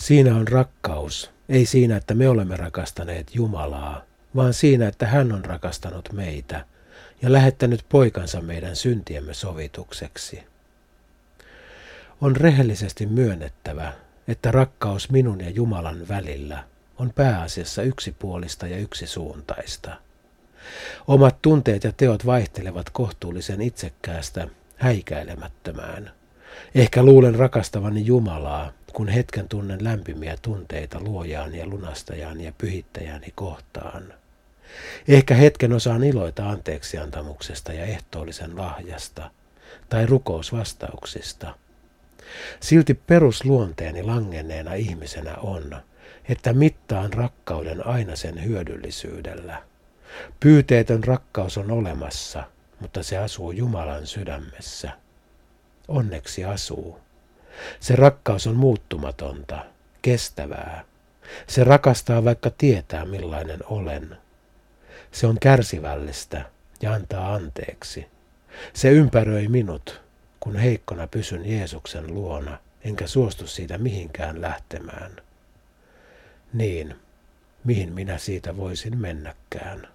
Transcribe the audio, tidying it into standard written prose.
Siinä on rakkaus, ei siinä, että me olemme rakastaneet Jumalaa, vaan siinä, että hän on rakastanut meitä ja lähettänyt poikansa meidän syntiemme sovitukseksi. On rehellisesti myönnettävä, että rakkaus minun ja Jumalan välillä on pääasiassa yksipuolista ja yksisuuntaista. Omat tunteet ja teot vaihtelevat kohtuullisen itsekkäästä häikäilemättömään. Ehkä luulen rakastavani Jumalaa, kun hetken tunnen lämpimiä tunteita luojaani ja lunastajaani ja pyhittäjäni kohtaan. Ehkä hetken osaan iloita anteeksiantamuksesta ja ehtoollisen lahjasta tai rukousvastauksista. Silti perusluonteeni langenneena ihmisenä on, että mittaan rakkauden aina sen hyödyllisyydellä. Pyyteetön rakkaus on olemassa, mutta se asuu Jumalan sydämessä. Onneksi asuu. Se rakkaus on muuttumatonta, kestävää. Se rakastaa, vaikka tietää millainen olen. Se on kärsivällistä ja antaa anteeksi. Se ympäröi minut, kun heikkona pysyn Jeesuksen luona, enkä suostu siitä mihinkään lähtemään. Niin, mihin minä siitä voisin mennäkään.